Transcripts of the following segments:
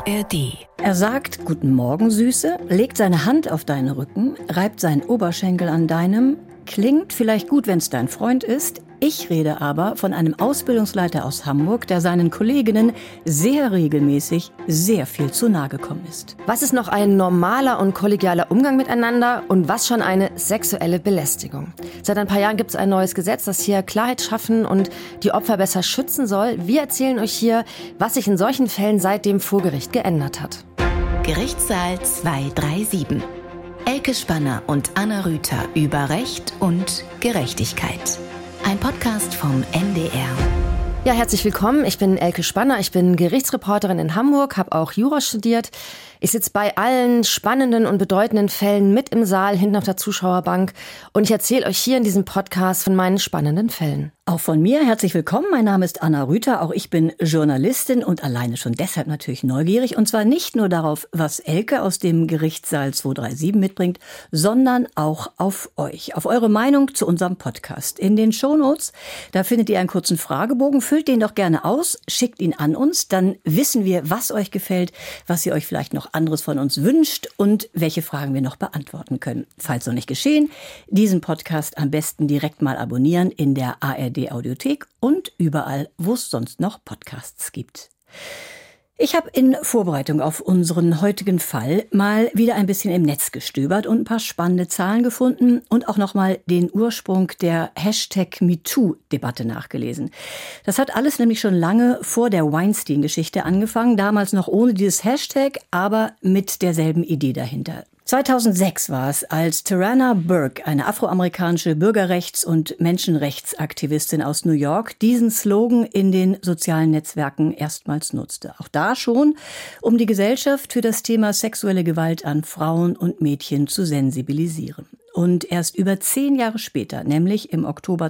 ARD. Er sagt Guten Morgen, Süße, legt seine Hand auf deinen Rücken, reibt seinen Oberschenkel an deinem. Klingt vielleicht gut, wenn es dein Freund ist. Ich rede aber von einem Ausbildungsleiter aus Hamburg, der seinen Kolleginnen sehr regelmäßig sehr viel zu nahe gekommen ist. Was ist noch ein normaler und kollegialer Umgang miteinander und was schon eine sexuelle Belästigung? Seit ein paar Jahren gibt es ein neues Gesetz, das hier Klarheit schaffen und die Opfer besser schützen soll. Wir erzählen euch hier, was sich in solchen Fällen seitdem vor Gericht geändert hat. Gerichtssaal 237. Elke Spanner und Anna Rüther über Recht und Gerechtigkeit. Ein Podcast vom NDR. Ja, herzlich willkommen. Ich bin Elke Spanner. Ich bin Gerichtsreporterin in Hamburg, habe auch Jura studiert. Ich sitze bei allen spannenden und bedeutenden Fällen mit im Saal, hinten auf der Zuschauerbank. Und ich erzähle euch hier in diesem Podcast von meinen spannenden Fällen. Auch von mir herzlich willkommen. Mein Name ist Anna Rüther. Auch ich bin Journalistin und alleine schon deshalb natürlich neugierig. Und zwar nicht nur darauf, was Elke aus dem Gerichtssaal 237 mitbringt, sondern auch auf euch, auf eure Meinung zu unserem Podcast. In den Shownotes, da findet ihr einen kurzen Fragebogen. Füllt den doch gerne aus, schickt ihn an uns. Dann wissen wir, was euch gefällt, was ihr euch vielleicht noch anderes von uns wünscht und welche Fragen wir noch beantworten können. Falls noch nicht geschehen, diesen Podcast am besten direkt mal abonnieren in der ARD Audiothek und überall, wo es sonst noch Podcasts gibt. Ich habe in Vorbereitung auf unseren heutigen Fall mal wieder ein bisschen im Netz gestöbert und ein paar spannende Zahlen gefunden und auch nochmal den Ursprung der #MeToo-Debatte nachgelesen. Das hat alles nämlich schon lange vor der Weinstein-Geschichte angefangen, damals noch ohne dieses Hashtag, aber mit derselben Idee dahinter. 2006 war es, als Tarana Burke, eine afroamerikanische Bürgerrechts- und Menschenrechtsaktivistin aus New York, diesen Slogan in den sozialen Netzwerken erstmals nutzte. Auch da schon, um die Gesellschaft für das Thema sexuelle Gewalt an Frauen und Mädchen zu sensibilisieren. Und erst über 10 Jahre später, nämlich im Oktober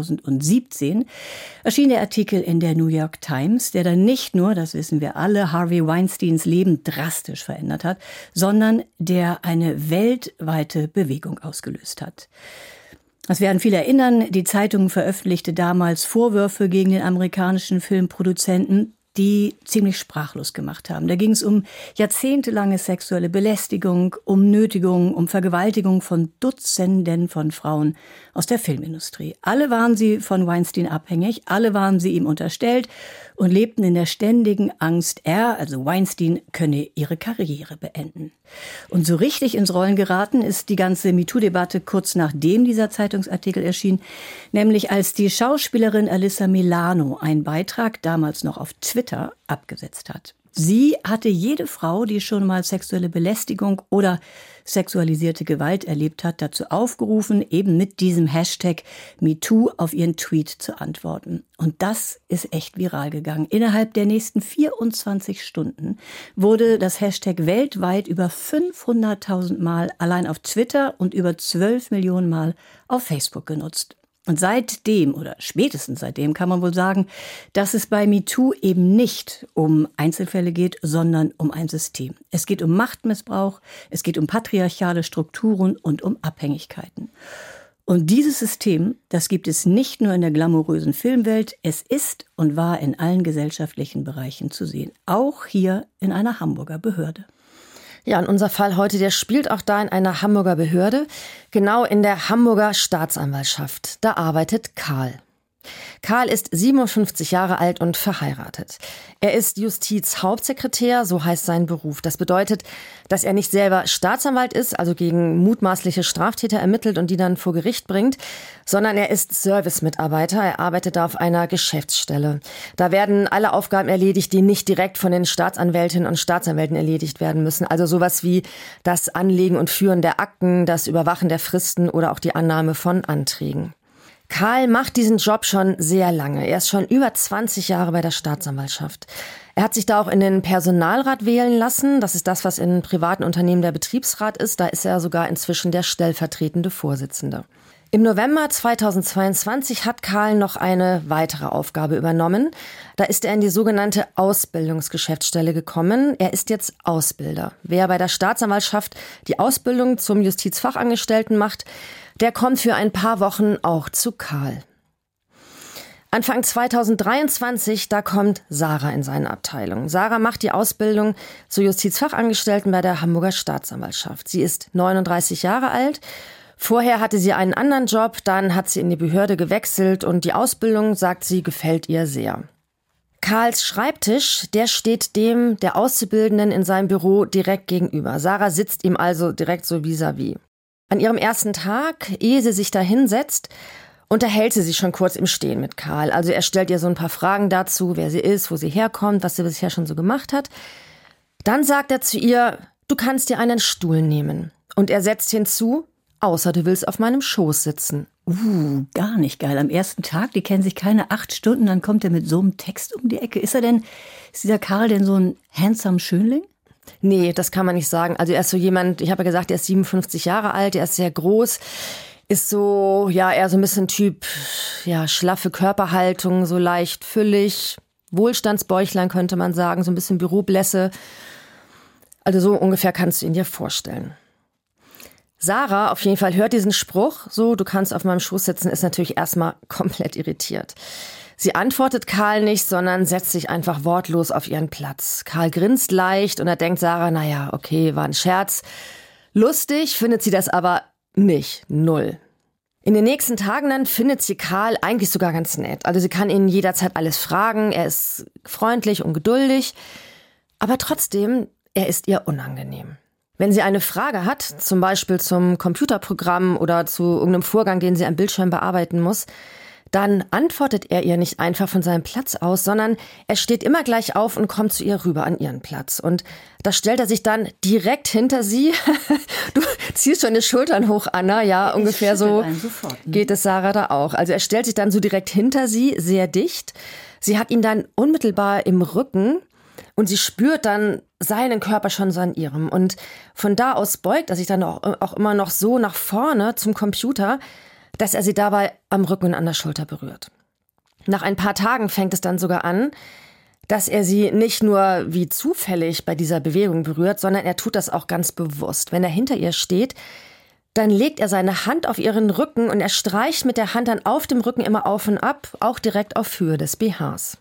2017, erschien der Artikel in der New York Times, der dann nicht nur, das wissen wir alle, Harvey Weinsteins Leben drastisch verändert hat, sondern der eine weltweite Bewegung ausgelöst hat. Das werden viele erinnern, die Zeitung veröffentlichte damals Vorwürfe gegen den amerikanischen Filmproduzenten, die ziemlich sprachlos gemacht haben. Da ging es um jahrzehntelange sexuelle Belästigung, um Nötigung, um Vergewaltigung von Dutzenden von Frauen aus der Filmindustrie. Alle waren sie von Weinstein abhängig, alle waren sie ihm unterstellt und lebten in der ständigen Angst, also Weinstein, könne ihre Karriere beenden. Und so richtig ins Rollen geraten ist die ganze MeToo-Debatte kurz nachdem dieser Zeitungsartikel erschien, nämlich als die Schauspielerin Alyssa Milano einen Beitrag, damals noch auf Twitter, abgesetzt hat. Sie hatte jede Frau, die schon mal sexuelle Belästigung oder sexualisierte Gewalt erlebt hat, dazu aufgerufen, eben mit diesem Hashtag MeToo auf ihren Tweet zu antworten. Und das ist echt viral gegangen. Innerhalb der nächsten 24 Stunden wurde das Hashtag weltweit über 500.000 Mal allein auf Twitter und über 12 Millionen Mal auf Facebook genutzt. Und seitdem oder spätestens seitdem kann man wohl sagen, dass es bei MeToo eben nicht um Einzelfälle geht, sondern um ein System. Es geht um Machtmissbrauch, es geht um patriarchale Strukturen und um Abhängigkeiten. Und dieses System, das gibt es nicht nur in der glamourösen Filmwelt, es ist und war in allen gesellschaftlichen Bereichen zu sehen. Auch hier in einer Hamburger Behörde. Ja, und unser Fall heute, der spielt auch da in einer Hamburger Behörde, genau in der Hamburger Staatsanwaltschaft. Da arbeitet Karl. Karl ist 57 Jahre alt und verheiratet. Er ist Justizhauptsekretär, so heißt sein Beruf. Das bedeutet, dass er nicht selber Staatsanwalt ist, also gegen mutmaßliche Straftäter ermittelt und die dann vor Gericht bringt, sondern er ist Servicemitarbeiter. Er arbeitet da auf einer Geschäftsstelle. Da werden alle Aufgaben erledigt, die nicht direkt von den Staatsanwältinnen und Staatsanwälten erledigt werden müssen. Also sowas wie das Anlegen und Führen der Akten, das Überwachen der Fristen oder auch die Annahme von Anträgen. Karl macht diesen Job schon sehr lange. Er ist schon über 20 Jahre bei der Staatsanwaltschaft. Er hat sich da auch in den Personalrat wählen lassen. Das ist das, was in privaten Unternehmen der Betriebsrat ist. Da ist er sogar inzwischen der stellvertretende Vorsitzende. Im November 2022 hat Karl noch eine weitere Aufgabe übernommen. Da ist er in die sogenannte Ausbildungsgeschäftsstelle gekommen. Er ist jetzt Ausbilder. Wer bei der Staatsanwaltschaft die Ausbildung zum Justizfachangestellten macht, der kommt für ein paar Wochen auch zu Karl. Anfang 2023, da kommt Sarah in seine Abteilung. Sarah macht die Ausbildung zur Justizfachangestellten bei der Hamburger Staatsanwaltschaft. Sie ist 39 Jahre alt. Vorher hatte sie einen anderen Job, dann hat sie in die Behörde gewechselt und die Ausbildung, sagt sie, gefällt ihr sehr. Karls Schreibtisch, der steht dem der Auszubildenden in seinem Büro direkt gegenüber. Sarah sitzt ihm also direkt so vis-à-vis. An ihrem ersten Tag, ehe sie sich da hinsetzt, unterhält sie sich schon kurz im Stehen mit Karl. Also er stellt ihr so ein paar Fragen dazu, wer sie ist, wo sie herkommt, was sie bisher schon so gemacht hat. Dann sagt er zu ihr, du kannst dir einen Stuhl nehmen. Und er setzt hinzu, außer du willst auf meinem Schoß sitzen. Gar nicht geil. Am ersten Tag, die kennen sich keine 8 Stunden, dann kommt er mit so einem Text um die Ecke. Ist dieser Karl denn so ein handsome Schönling? Nee, das kann man nicht sagen. Also er ist so jemand, ich habe ja gesagt, er ist 57 Jahre alt, er ist sehr groß, ist so, ja, eher so ein bisschen Typ, ja, schlaffe Körperhaltung, so leicht füllig, Wohlstandsbäuchlein könnte man sagen, so ein bisschen Büroblässe. Also so ungefähr kannst du ihn dir vorstellen. Sarah auf jeden Fall hört diesen Spruch, so, du kannst auf meinem Schoß sitzen, ist natürlich erstmal komplett irritiert. Sie antwortet Karl nicht, sondern setzt sich einfach wortlos auf ihren Platz. Karl grinst leicht und da denkt Sarah, naja, okay, war ein Scherz. Lustig findet sie das aber nicht, 0. In den nächsten Tagen dann findet sie Karl eigentlich sogar ganz nett. Also sie kann ihn jederzeit alles fragen, er ist freundlich und geduldig, aber trotzdem, er ist ihr unangenehm. Wenn sie eine Frage hat, zum Beispiel zum Computerprogramm oder zu irgendeinem Vorgang, den sie am Bildschirm bearbeiten muss, dann antwortet er ihr nicht einfach von seinem Platz aus, sondern er steht immer gleich auf und kommt zu ihr rüber an ihren Platz. Und da stellt er sich dann direkt hinter sie. Du ziehst schon die Schultern hoch, Anna, ja, ungefähr so geht es Sarah da auch. Also er stellt sich dann so direkt hinter sie, sehr dicht. Sie hat ihn dann unmittelbar im Rücken und sie spürt dann seinen Körper schon so an ihrem. Und von da aus beugt er sich dann auch immer noch so nach vorne zum Computer, dass er sie dabei am Rücken und an der Schulter berührt. Nach ein paar Tagen fängt es dann sogar an, dass er sie nicht nur wie zufällig bei dieser Bewegung berührt, sondern er tut das auch ganz bewusst. Wenn er hinter ihr steht, dann legt er seine Hand auf ihren Rücken und er streicht mit der Hand dann auf dem Rücken immer auf und ab, auch direkt auf Höhe des BHs.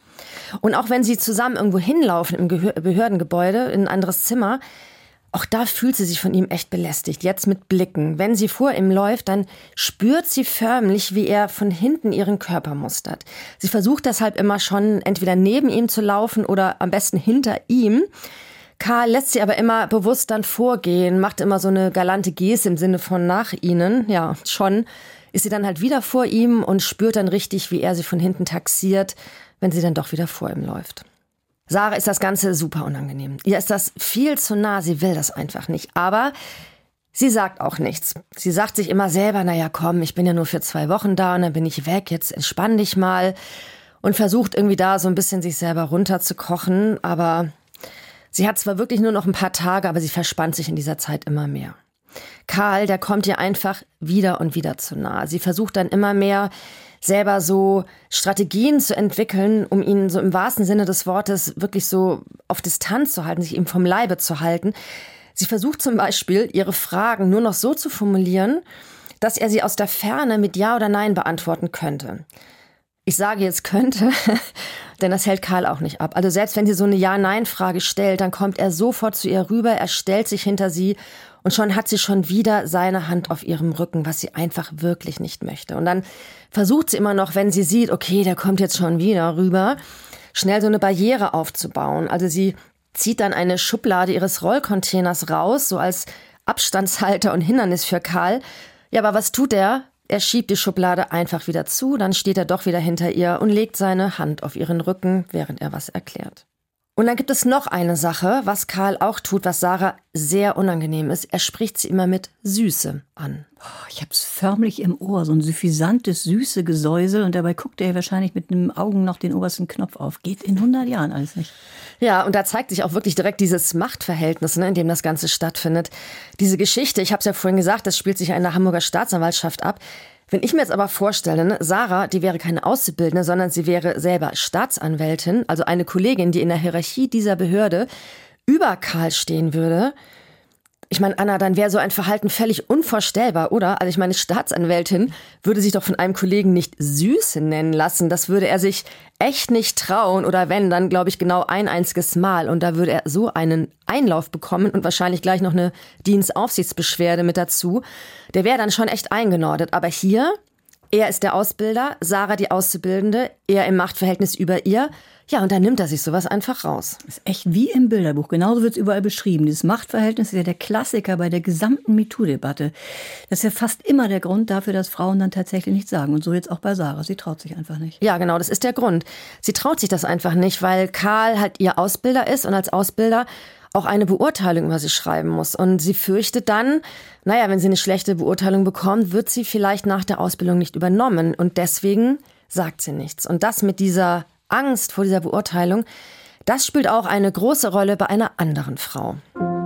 Und auch wenn sie zusammen irgendwo hinlaufen im Behördengebäude, in ein anderes Zimmer, auch da fühlt sie sich von ihm echt belästigt, jetzt mit Blicken. Wenn sie vor ihm läuft, dann spürt sie förmlich, wie er von hinten ihren Körper mustert. Sie versucht deshalb immer schon, entweder neben ihm zu laufen oder am besten hinter ihm. Karl lässt sie aber immer bewusst dann vorgehen, macht immer so eine galante Geste im Sinne von nach ihnen. Ja, schon ist sie dann halt wieder vor ihm und spürt dann richtig, wie er sie von hinten taxiert, wenn sie dann doch wieder vor ihm läuft. Sarah ist das Ganze super unangenehm. Ihr ist das viel zu nah, sie will das einfach nicht. Aber sie sagt auch nichts. Sie sagt sich immer selber, naja komm, ich bin ja nur für 2 Wochen da und dann bin ich weg, jetzt entspann dich mal. Und versucht irgendwie da so ein bisschen sich selber runterzukochen. Aber sie hat zwar wirklich nur noch ein paar Tage, aber sie verspannt sich in dieser Zeit immer mehr. Karl, der kommt ihr einfach wieder und wieder zu nah. Sie versucht dann immer mehr, selber so Strategien zu entwickeln, um ihn so im wahrsten Sinne des Wortes wirklich so auf Distanz zu halten, sich ihm vom Leibe zu halten. Sie versucht zum Beispiel, ihre Fragen nur noch so zu formulieren, dass er sie aus der Ferne mit Ja oder Nein beantworten könnte. Ich sage jetzt könnte, denn das hält Karl auch nicht ab. Also selbst wenn sie so eine Ja-Nein-Frage stellt, dann kommt er sofort zu ihr rüber, er stellt sich hinter sie und schon hat sie schon wieder seine Hand auf ihrem Rücken, was sie einfach wirklich nicht möchte. Und dann versucht sie immer noch, wenn sie sieht, okay, der kommt jetzt schon wieder rüber, schnell so eine Barriere aufzubauen. Also sie zieht dann eine Schublade ihres Rollcontainers raus, so als Abstandshalter und Hindernis für Karl. Ja, aber was tut er? Er schiebt die Schublade einfach wieder zu, dann steht er doch wieder hinter ihr und legt seine Hand auf ihren Rücken, während er was erklärt. Und dann gibt es noch eine Sache, was Karl auch tut, was Sarah sehr unangenehm ist. Er spricht sie immer mit Süße an. Ich hab's förmlich im Ohr, so ein suffisantes, süße Gesäusel. Und dabei guckt er wahrscheinlich mit den Augen noch den obersten Knopf auf. Geht in 100 Jahren alles nicht. Ja, und da zeigt sich auch wirklich direkt dieses Machtverhältnis, in dem das Ganze stattfindet. Diese Geschichte, ich habe es ja vorhin gesagt, das spielt sich in der Hamburger Staatsanwaltschaft ab. Wenn ich mir jetzt aber vorstelle, ne, Sarah, die wäre keine Auszubildende, sondern sie wäre selber Staatsanwältin, also eine Kollegin, die in der Hierarchie dieser Behörde über Karl stehen würde. Ich meine, Anna, dann wäre so ein Verhalten völlig unvorstellbar, oder? Also ich meine, Staatsanwältin würde sich doch von einem Kollegen nicht Süße nennen lassen. Das würde er sich echt nicht trauen. Oder wenn, dann glaube ich genau ein einziges Mal. Und da würde er so einen Einlauf bekommen und wahrscheinlich gleich noch eine Dienstaufsichtsbeschwerde mit dazu. Der wäre dann schon echt eingenordet. Aber hier, er ist der Ausbilder, Sarah die Auszubildende, er im Machtverhältnis über ihr. Ja, und dann nimmt er sich sowas einfach raus. Das ist echt wie im Bilderbuch. Genauso wird es überall beschrieben. Dieses Machtverhältnis ist ja der Klassiker bei der gesamten MeToo-Debatte. Das ist ja fast immer der Grund dafür, dass Frauen dann tatsächlich nichts sagen. Und so jetzt auch bei Sarah. Sie traut sich einfach nicht. Ja, genau, das ist der Grund. Sie traut sich das einfach nicht, weil Karl halt ihr Ausbilder ist und als Ausbilder auch eine Beurteilung über sie schreiben muss. Und sie fürchtet dann, wenn sie eine schlechte Beurteilung bekommt, wird sie vielleicht nach der Ausbildung nicht übernommen. Und deswegen sagt sie nichts. Und das mit dieser Angst vor dieser Beurteilung, das spielt auch eine große Rolle bei einer anderen Frau.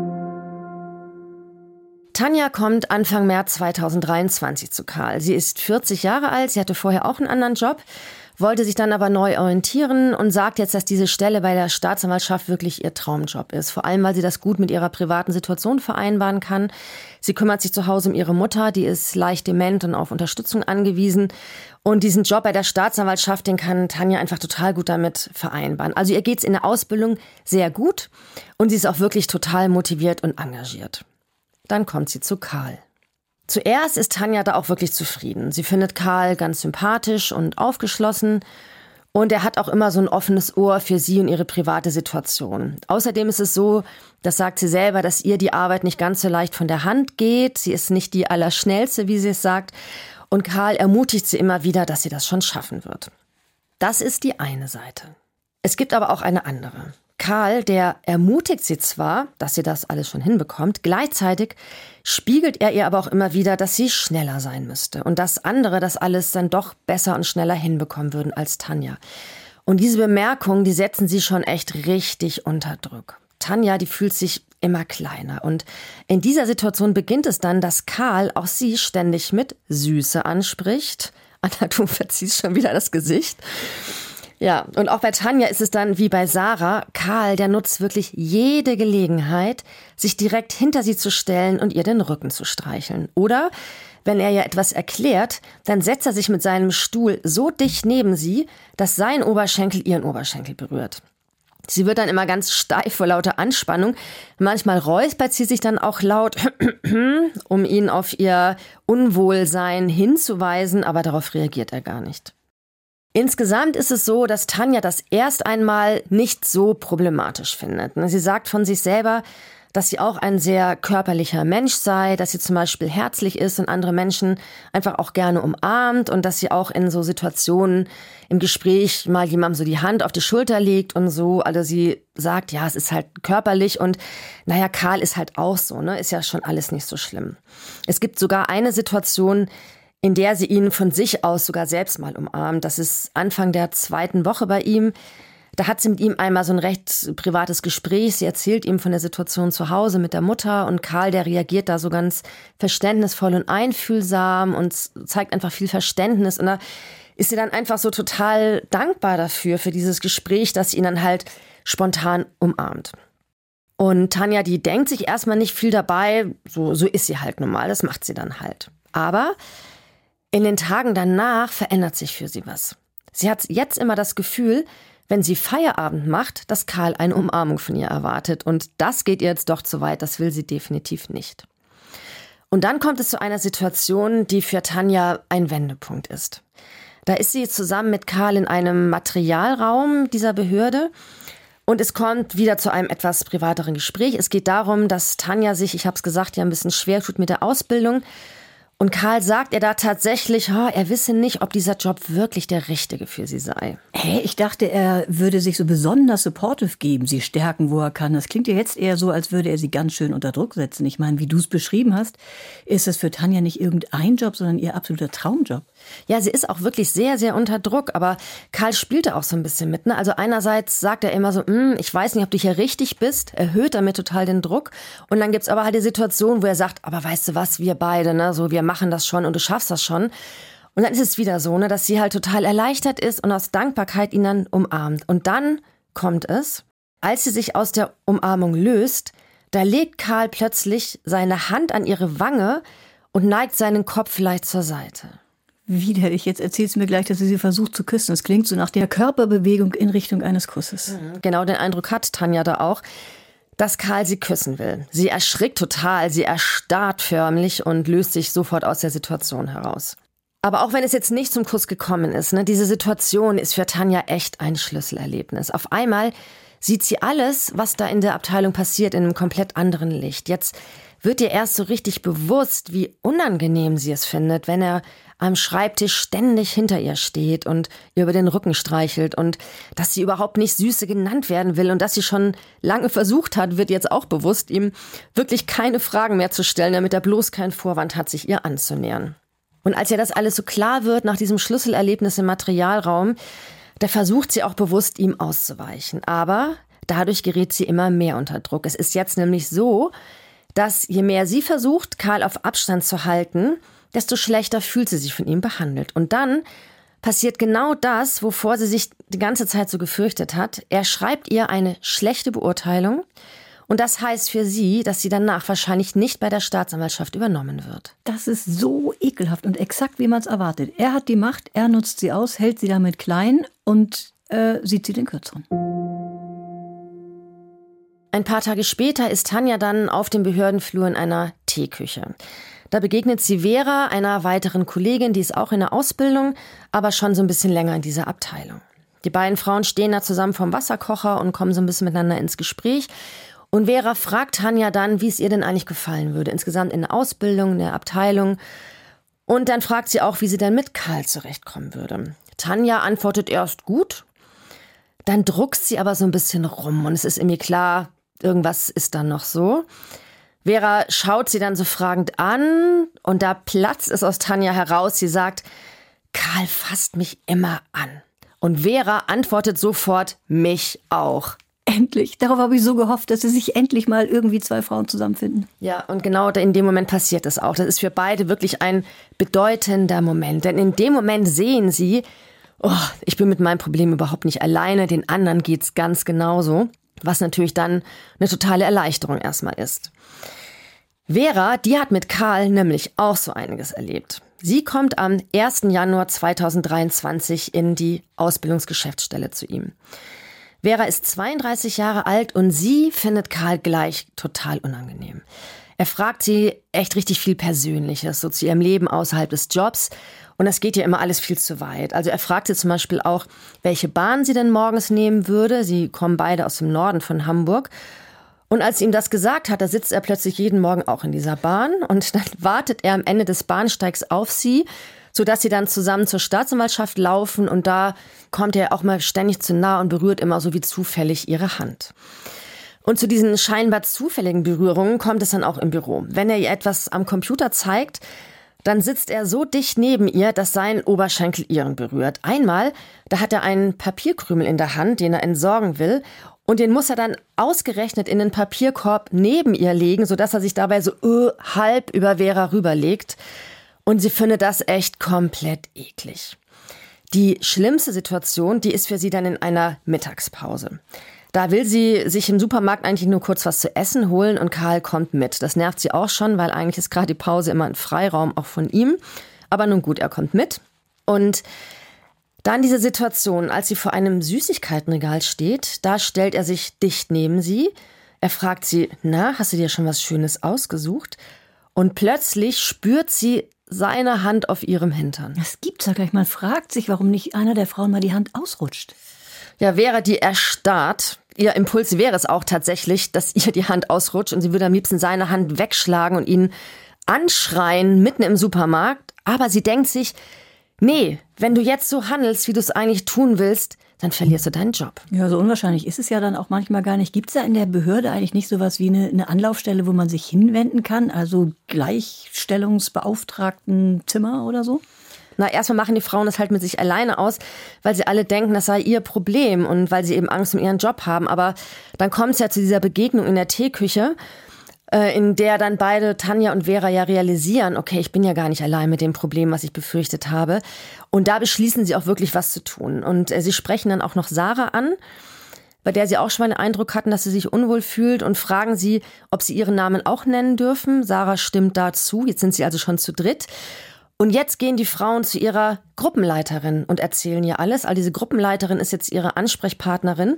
Tanja kommt Anfang März 2023 zu Karl. Sie ist 40 Jahre alt, sie hatte vorher auch einen anderen Job, wollte sich dann aber neu orientieren und sagt jetzt, dass diese Stelle bei der Staatsanwaltschaft wirklich ihr Traumjob ist. Vor allem, weil sie das gut mit ihrer privaten Situation vereinbaren kann. Sie kümmert sich zu Hause um ihre Mutter, die ist leicht dement und auf Unterstützung angewiesen. Und diesen Job bei der Staatsanwaltschaft, den kann Tanja einfach total gut damit vereinbaren. Also ihr geht's in der Ausbildung sehr gut und sie ist auch wirklich total motiviert und engagiert. Dann kommt sie zu Karl. Zuerst ist Tanja da auch wirklich zufrieden. Sie findet Karl ganz sympathisch und aufgeschlossen und er hat auch immer so ein offenes Ohr für sie und ihre private Situation. Außerdem ist es so, das sagt sie selber, dass ihr die Arbeit nicht ganz so leicht von der Hand geht. Sie ist nicht die Allerschnellste, wie sie es sagt. Und Karl ermutigt sie immer wieder, dass sie das schon schaffen wird. Das ist die eine Seite. Es gibt aber auch eine andere. Karl, der ermutigt sie zwar, dass sie das alles schon hinbekommt, gleichzeitig spiegelt er ihr aber auch immer wieder, dass sie schneller sein müsste und dass andere das alles dann doch besser und schneller hinbekommen würden als Tanja. Und diese Bemerkungen, die setzen sie schon echt richtig unter Druck. Tanja, die fühlt sich immer kleiner und in dieser Situation beginnt es dann, dass Karl auch sie ständig mit Süße anspricht. Anna, du verziehst schon wieder das Gesicht. Ja, und auch bei Tanja ist es dann wie bei Sarah. Karl, der nutzt wirklich jede Gelegenheit, sich direkt hinter sie zu stellen und ihr den Rücken zu streicheln. Oder, wenn er ihr etwas erklärt, dann setzt er sich mit seinem Stuhl so dicht neben sie, dass sein Oberschenkel ihren Oberschenkel berührt. Sie wird dann immer ganz steif vor lauter Anspannung. Manchmal räuspert sie sich dann auch laut, um ihn auf ihr Unwohlsein hinzuweisen, aber darauf reagiert er gar nicht. Insgesamt ist es so, dass Tanja das erst einmal nicht so problematisch findet. Sie sagt von sich selber, dass sie auch ein sehr körperlicher Mensch sei, dass sie zum Beispiel herzlich ist und andere Menschen einfach auch gerne umarmt und dass sie auch in so Situationen im Gespräch mal jemandem so die Hand auf die Schulter legt und so. Also sie sagt, ja, es ist halt körperlich und Karl ist halt auch so, ist ja schon alles nicht so schlimm. Es gibt sogar eine Situation, in der sie ihn von sich aus sogar selbst mal umarmt. Das ist Anfang der 2. Woche bei ihm. Da hat sie mit ihm einmal so ein recht privates Gespräch. Sie erzählt ihm von der Situation zu Hause mit der Mutter und Karl, der reagiert da so ganz verständnisvoll und einfühlsam und zeigt einfach viel Verständnis. Und da ist sie dann einfach so total dankbar dafür, für dieses Gespräch, dass sie ihn dann halt spontan umarmt. Und Tanja, die denkt sich erstmal nicht viel dabei. So ist sie halt normal, das macht sie dann halt. Aber in den Tagen danach verändert sich für sie was. Sie hat jetzt immer das Gefühl, wenn sie Feierabend macht, dass Karl eine Umarmung von ihr erwartet. Und das geht ihr jetzt doch zu weit, das will sie definitiv nicht. Und dann kommt es zu einer Situation, die für Tanja ein Wendepunkt ist. Da ist sie zusammen mit Karl in einem Materialraum dieser Behörde. Und es kommt wieder zu einem etwas privateren Gespräch. Es geht darum, dass Tanja sich, ich habe es gesagt, ja ein bisschen schwer tut mit der Ausbildung. Und Karl sagt ihr da tatsächlich, er wisse nicht, ob dieser Job wirklich der richtige für sie sei. Hey, ich dachte, er würde sich so besonders supportive geben, sie stärken, wo er kann. Das klingt ja jetzt eher so, als würde er sie ganz schön unter Druck setzen. Ich meine, wie du es beschrieben hast, ist es für Tanja nicht irgendein Job, sondern ihr absoluter Traumjob. Ja, sie ist auch wirklich sehr, sehr unter Druck, aber Karl spielte auch so ein bisschen mit. Also einerseits sagt er immer so, ich weiß nicht, ob du hier richtig bist, erhöht damit total den Druck. Und dann gibt's aber halt die Situation, wo er sagt, aber weißt du was, wir beide, wir machen das schon und du schaffst das schon. Und dann ist es wieder so, dass sie halt total erleichtert ist und aus Dankbarkeit ihn dann umarmt. Und dann kommt es, als sie sich aus der Umarmung löst, Da legt Karl plötzlich seine Hand an ihre Wange und neigt seinen Kopf leicht zur Seite. Widerlich, jetzt erzählst du mir gleich, dass sie versucht zu küssen. Es klingt so nach der Körperbewegung in Richtung eines Kusses. Genau den Eindruck hat Tanja da auch, dass Karl sie küssen will. Sie erschrickt total, sie erstarrt förmlich und löst sich sofort aus der Situation heraus. Aber auch wenn es jetzt nicht zum Kuss gekommen ist, diese Situation ist für Tanja echt ein Schlüsselerlebnis. Auf einmal sieht sie alles, was da in der Abteilung passiert, in einem komplett anderen Licht. Jetzt wird ihr erst so richtig bewusst, wie unangenehm sie es findet, wenn er am Schreibtisch ständig hinter ihr steht und ihr über den Rücken streichelt und dass sie überhaupt nicht Süße genannt werden will und dass sie schon lange versucht hat, wird jetzt auch bewusst, ihm wirklich keine Fragen mehr zu stellen, damit er bloß keinen Vorwand hat, sich ihr anzunähern. Und als ihr das alles so klar wird nach diesem Schlüsselerlebnis im Materialraum, da versucht sie auch bewusst, ihm auszuweichen. Aber dadurch gerät sie immer mehr unter Druck. Es ist jetzt nämlich so, dass je mehr sie versucht, Karl auf Abstand zu halten, desto schlechter fühlt sie sich von ihm behandelt. Und dann passiert genau das, wovor sie sich die ganze Zeit so gefürchtet hat. Er schreibt ihr eine schlechte Beurteilung. Und das heißt für sie, dass sie danach wahrscheinlich nicht bei der Staatsanwaltschaft übernommen wird. Das ist so ekelhaft und exakt, wie man es erwartet. Er hat die Macht, er nutzt sie aus, hält sie damit klein und sieht sie den Kürzeren. Ein paar Tage später ist Tanja dann auf dem Behördenflur in einer Teeküche. Da begegnet sie Vera, einer weiteren Kollegin, die ist auch in der Ausbildung, aber schon so ein bisschen länger in dieser Abteilung. Die beiden Frauen stehen da zusammen vorm Wasserkocher und kommen so ein bisschen miteinander ins Gespräch. Und Vera fragt Tanja dann, wie es ihr denn eigentlich gefallen würde, insgesamt in der Ausbildung, in der Abteilung. Und dann fragt sie auch, wie sie dann mit Karl zurechtkommen würde. Tanja antwortet erst gut, dann druckst sie aber so ein bisschen rum und es ist mir klar, irgendwas ist dann noch so. Vera schaut sie dann so fragend an und da platzt es aus Tanja heraus. Sie sagt, Karl fasst mich immer an. Und Vera antwortet sofort, mich auch. Endlich. Darauf habe ich so gehofft, dass sie sich endlich mal irgendwie zwei Frauen zusammenfinden. Ja, und genau in dem Moment passiert es auch. Das ist für beide wirklich ein bedeutender Moment. Denn in dem Moment sehen sie, ich bin mit meinem Problem überhaupt nicht alleine, den anderen geht's ganz genauso. Was natürlich dann eine totale Erleichterung erstmal ist. Vera, die hat mit Karl nämlich auch so einiges erlebt. Sie kommt am 1. Januar 2023 in die Ausbildungsgeschäftsstelle zu ihm. Vera ist 32 Jahre alt und sie findet Karl gleich total unangenehm. Er fragt sie echt richtig viel Persönliches, so zu ihrem Leben außerhalb des Jobs. Und das geht ihr immer alles viel zu weit. Also er fragt sie zum Beispiel auch, welche Bahn sie denn morgens nehmen würde. Sie kommen beide aus dem Norden von Hamburg. Und als sie ihm das gesagt hat, da sitzt er plötzlich jeden Morgen auch in dieser Bahn. Und dann wartet er am Ende des Bahnsteigs auf sie, sodass sie dann zusammen zur Staatsanwaltschaft laufen. Und da kommt er auch mal ständig zu nah und berührt immer so wie zufällig ihre Hand. Und zu diesen scheinbar zufälligen Berührungen kommt es dann auch im Büro. Wenn er ihr etwas am Computer zeigt, dann sitzt er so dicht neben ihr, dass sein Oberschenkel ihren berührt. Einmal, da hat er einen Papierkrümel in der Hand, den er entsorgen will. Und den muss er dann ausgerechnet in den Papierkorb neben ihr legen, sodass er sich dabei so halb über Vera rüberlegt. Und sie findet das echt komplett eklig. Die schlimmste Situation, die ist für sie dann in einer Mittagspause. Da will sie sich im Supermarkt eigentlich nur kurz was zu essen holen und Karl kommt mit. Das nervt sie auch schon, weil eigentlich ist gerade die Pause immer ein Freiraum auch von ihm. Aber nun gut, er kommt mit. Und dann diese Situation, als sie vor einem Süßigkeitenregal steht, da stellt er sich dicht neben sie. Er fragt sie, hast du dir schon was Schönes ausgesucht? Und plötzlich spürt sie seine Hand auf ihrem Hintern. Das gibt's ja gleich. Man fragt sich, warum nicht einer der Frauen mal die Hand ausrutscht. Ja, Vera, die erstarrt. Ihr Impuls wäre es auch tatsächlich, dass ihr die Hand ausrutscht und sie würde am liebsten seine Hand wegschlagen und ihn anschreien mitten im Supermarkt. Aber sie denkt sich, nee, wenn du jetzt so handelst, wie du es eigentlich tun willst, dann verlierst du deinen Job. Ja, so unwahrscheinlich ist es ja dann auch manchmal gar nicht. Gibt es da in der Behörde eigentlich nicht sowas wie eine Anlaufstelle, wo man sich hinwenden kann? Also Gleichstellungsbeauftragtenzimmer oder so? Erstmal machen die Frauen das halt mit sich alleine aus, weil sie alle denken, das sei ihr Problem und weil sie eben Angst um ihren Job haben. Aber dann kommt es ja zu dieser Begegnung in der Teeküche, in der dann beide, Tanja und Vera, ja realisieren, okay, ich bin ja gar nicht allein mit dem Problem, was ich befürchtet habe. Und da beschließen sie auch wirklich was zu tun. Und sie sprechen dann auch noch Sarah an. bei der sie auch schon mal den Eindruck hatten, dass sie sich unwohl fühlt, und fragen sie, ob sie ihren Namen auch nennen dürfen. Sarah stimmt dazu. Jetzt sind sie also schon zu dritt. Und jetzt gehen die Frauen zu ihrer Gruppenleiterin und erzählen ihr alles. Also diese Gruppenleiterin ist jetzt ihre Ansprechpartnerin.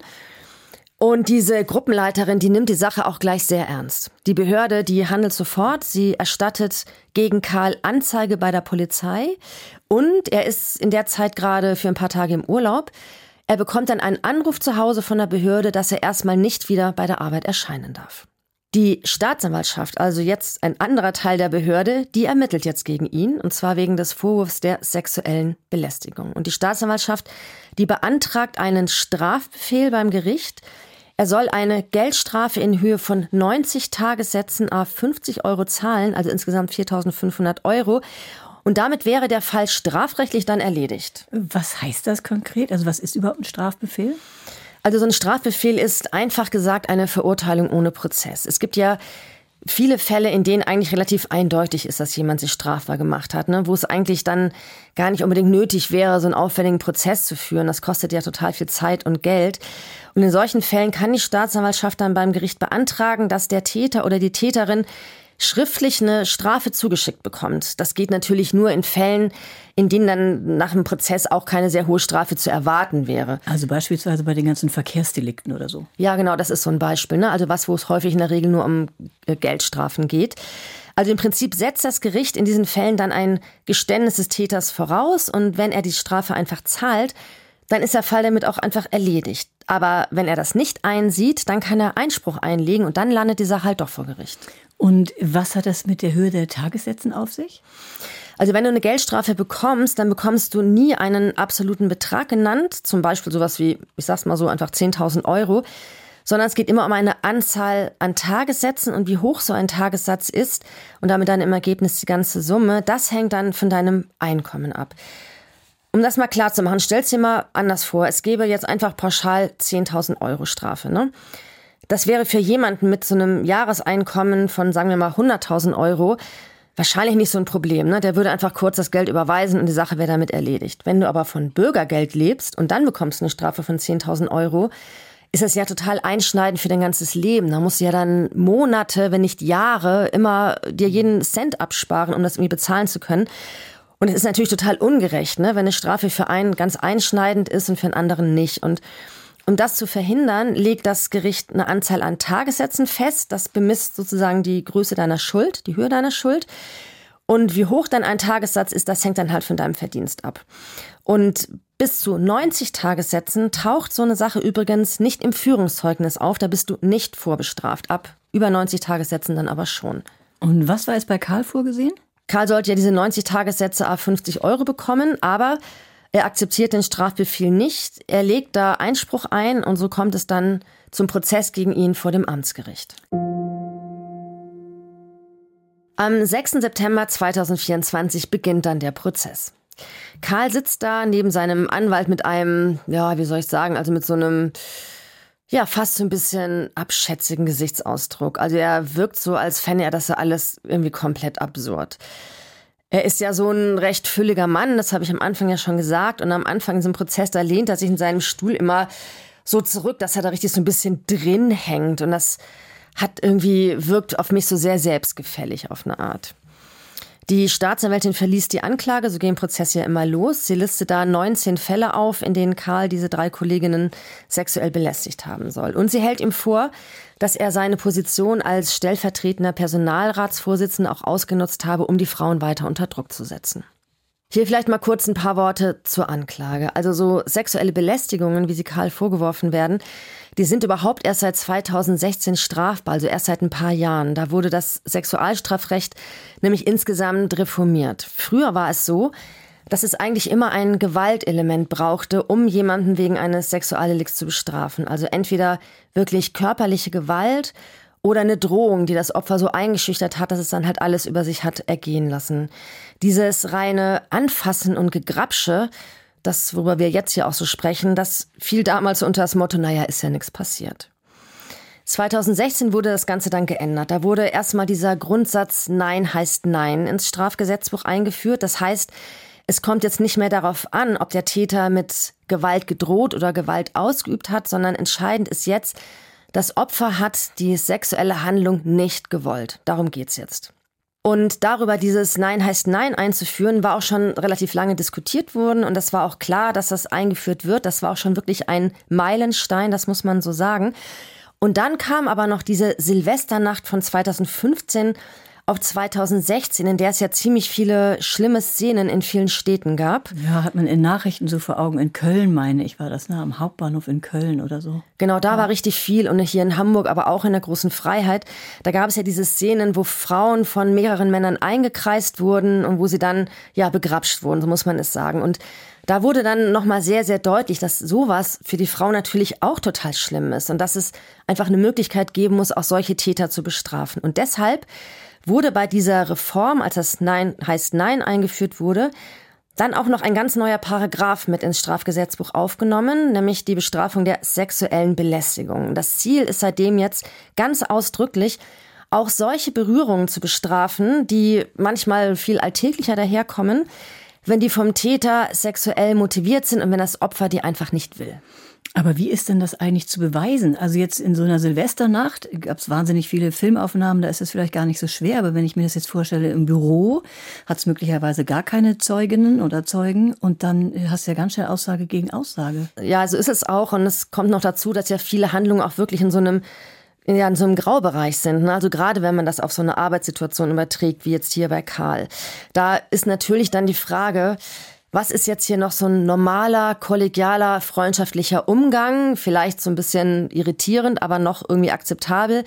Und diese Gruppenleiterin, die nimmt die Sache auch gleich sehr ernst. Die Behörde, die handelt sofort. Sie erstattet gegen Karl Anzeige bei der Polizei. Und er ist in der Zeit gerade für ein paar Tage im Urlaub. Er bekommt dann einen Anruf zu Hause von der Behörde, dass er erstmal nicht wieder bei der Arbeit erscheinen darf. Die Staatsanwaltschaft, also jetzt ein anderer Teil der Behörde, die ermittelt jetzt gegen ihn, und zwar wegen des Vorwurfs der sexuellen Belästigung. Und die Staatsanwaltschaft, die beantragt einen Strafbefehl beim Gericht. Er soll eine Geldstrafe in Höhe von 90 Tagessätzen à 50 € zahlen, also insgesamt 4.500 €. Und damit wäre der Fall strafrechtlich dann erledigt. Was heißt das konkret? Also was ist überhaupt ein Strafbefehl? Also so ein Strafbefehl ist einfach gesagt eine Verurteilung ohne Prozess. Es gibt ja viele Fälle, in denen eigentlich relativ eindeutig ist, dass jemand sich strafbar gemacht hat, ne? Wo es eigentlich dann gar nicht unbedingt nötig wäre, so einen auffälligen Prozess zu führen. Das kostet ja total viel Zeit und Geld. Und in solchen Fällen kann die Staatsanwaltschaft dann beim Gericht beantragen, dass der Täter oder die Täterin schriftlich eine Strafe zugeschickt bekommt. Das geht natürlich nur in Fällen, in denen dann nach dem Prozess auch keine sehr hohe Strafe zu erwarten wäre. Also beispielsweise bei den ganzen Verkehrsdelikten oder so. Ja, genau, das ist so ein Beispiel, ne? Also wo es häufig in der Regel nur um Geldstrafen geht. Also im Prinzip setzt das Gericht in diesen Fällen dann ein Geständnis des Täters voraus, und wenn er die Strafe einfach zahlt, dann ist der Fall damit auch einfach erledigt. Aber wenn er das nicht einsieht, dann kann er Einspruch einlegen, und dann landet die Sache halt doch vor Gericht. Und was hat das mit der Höhe der Tagessätzen auf sich? Also wenn du eine Geldstrafe bekommst, dann bekommst du nie einen absoluten Betrag genannt, zum Beispiel sowas wie, ich sag's mal so, einfach 10.000 €, sondern es geht immer um eine Anzahl an Tagessätzen, und wie hoch so ein Tagessatz ist und damit dann im Ergebnis die ganze Summe, das hängt dann von deinem Einkommen ab. Um das mal klar zu machen, stell's dir mal anders vor, es gäbe jetzt einfach pauschal 10.000 € Strafe, ne? Das wäre für jemanden mit so einem Jahreseinkommen von, sagen wir mal, 100.000 € wahrscheinlich nicht so ein Problem, ne? Der würde einfach kurz das Geld überweisen und die Sache wäre damit erledigt. Wenn du aber von Bürgergeld lebst und dann bekommst du eine Strafe von 10.000 €, ist das ja total einschneidend für dein ganzes Leben. Da musst du ja dann Monate, wenn nicht Jahre, immer dir jeden Cent absparen, um das irgendwie bezahlen zu können. Und es ist natürlich total ungerecht, ne? Wenn eine Strafe für einen ganz einschneidend ist und für einen anderen nicht. Und um das zu verhindern, legt das Gericht eine Anzahl an Tagessätzen fest. Das bemisst sozusagen die Größe deiner Schuld, die Höhe deiner Schuld. Und wie hoch dann ein Tagessatz ist, das hängt dann halt von deinem Verdienst ab. Und bis zu 90 Tagessätzen taucht so eine Sache übrigens nicht im Führungszeugnis auf. Da bist du nicht vorbestraft. Ab über 90 Tagessätzen dann aber schon. Und was war jetzt bei Karl vorgesehen? Karl sollte ja diese 90 Tagessätze à 50 € bekommen, aber er akzeptiert den Strafbefehl nicht. Er legt da Einspruch ein, und so kommt es dann zum Prozess gegen ihn vor dem Amtsgericht. Am 6. September 2024 beginnt dann der Prozess. Karl sitzt da neben seinem Anwalt mit einem, ja, wie soll ich sagen, also mit so einem, ja, fast so ein bisschen abschätzigen Gesichtsausdruck. Also er wirkt so, als fände er das alles irgendwie komplett absurd. Er ist ja so ein recht fülliger Mann, das habe ich am Anfang ja schon gesagt. Und am Anfang in diesem Prozess, da lehnt er sich in seinem Stuhl immer so zurück, dass er da richtig so ein bisschen drin hängt. Und das wirkt auf mich so sehr selbstgefällig auf eine Art. Die Staatsanwältin verliest die Anklage, so geht der Prozess ja immer los. Sie listet da 19 Fälle auf, in denen Karl diese 3 Kolleginnen sexuell belästigt haben soll. Und sie hält ihm vor, dass er seine Position als stellvertretender Personalratsvorsitzender auch ausgenutzt habe, um die Frauen weiter unter Druck zu setzen. Hier vielleicht mal kurz ein paar Worte zur Anklage. Also so sexuelle Belästigungen, wie sie Karl vorgeworfen werden, die sind überhaupt erst seit 2016 strafbar, also erst seit ein paar Jahren. Da wurde das Sexualstrafrecht nämlich insgesamt reformiert. Früher war es so, dass es eigentlich immer ein Gewaltelement brauchte, um jemanden wegen eines Sexualdelikts zu bestrafen. Also entweder wirklich körperliche Gewalt oder eine Drohung, die das Opfer so eingeschüchtert hat, dass es dann halt alles über sich hat ergehen lassen. Dieses reine Anfassen und Gegrapsche, das, worüber wir jetzt hier auch so sprechen, das fiel damals unter das Motto, naja, ist ja nichts passiert. 2016 wurde das Ganze dann geändert. Da wurde erstmal dieser Grundsatz Nein heißt Nein ins Strafgesetzbuch eingeführt. Das heißt, Es kommt jetzt nicht mehr darauf an, ob der Täter mit Gewalt gedroht oder Gewalt ausgeübt hat, sondern entscheidend ist jetzt, das Opfer hat die sexuelle Handlung nicht gewollt. Darum geht's jetzt. Und darüber, dieses Nein heißt Nein einzuführen, war auch schon relativ lange diskutiert worden. Und es war auch klar, dass das eingeführt wird. Das war auch schon wirklich ein Meilenstein, das muss man so sagen. Und dann kam aber noch diese Silvesternacht von 2015 auf 2016, in der es ja ziemlich viele schlimme Szenen in vielen Städten gab. Ja, hat man in Nachrichten so vor Augen. In Köln, meine ich, war das, ne? Am Hauptbahnhof in Köln oder so. Genau, da war richtig viel. Und hier in Hamburg, aber auch in der Großen Freiheit. Da gab es ja diese Szenen, wo Frauen von mehreren Männern eingekreist wurden und wo sie dann begrapscht wurden, so muss man es sagen. Und da wurde dann nochmal sehr, sehr deutlich, dass sowas für die Frau natürlich auch total schlimm ist und dass es einfach eine Möglichkeit geben muss, auch solche Täter zu bestrafen. Und deshalb wurde bei dieser Reform, als das Nein heißt Nein eingeführt wurde, dann auch noch ein ganz neuer Paragraph mit ins Strafgesetzbuch aufgenommen, nämlich die Bestrafung der sexuellen Belästigung. Das Ziel ist seitdem jetzt ganz ausdrücklich, auch solche Berührungen zu bestrafen, die manchmal viel alltäglicher daherkommen, wenn die vom Täter sexuell motiviert sind und wenn das Opfer die einfach nicht will. Aber wie ist denn das eigentlich zu beweisen? Also jetzt in so einer Silvesternacht gab es wahnsinnig viele Filmaufnahmen, da ist es vielleicht gar nicht so schwer. Aber wenn ich mir das jetzt vorstelle, im Büro hat es möglicherweise gar keine Zeuginnen oder Zeugen und dann hast du ja ganz schnell Aussage gegen Aussage. Ja, so ist es auch und es kommt noch dazu, dass ja viele Handlungen auch wirklich in so einem Graubereich sind. Also gerade wenn man das auf so eine Arbeitssituation überträgt, wie jetzt hier bei Karl. Da ist natürlich dann die Frage, was ist jetzt hier noch so ein normaler, kollegialer, freundschaftlicher Umgang? Vielleicht so ein bisschen irritierend, aber noch irgendwie akzeptabel.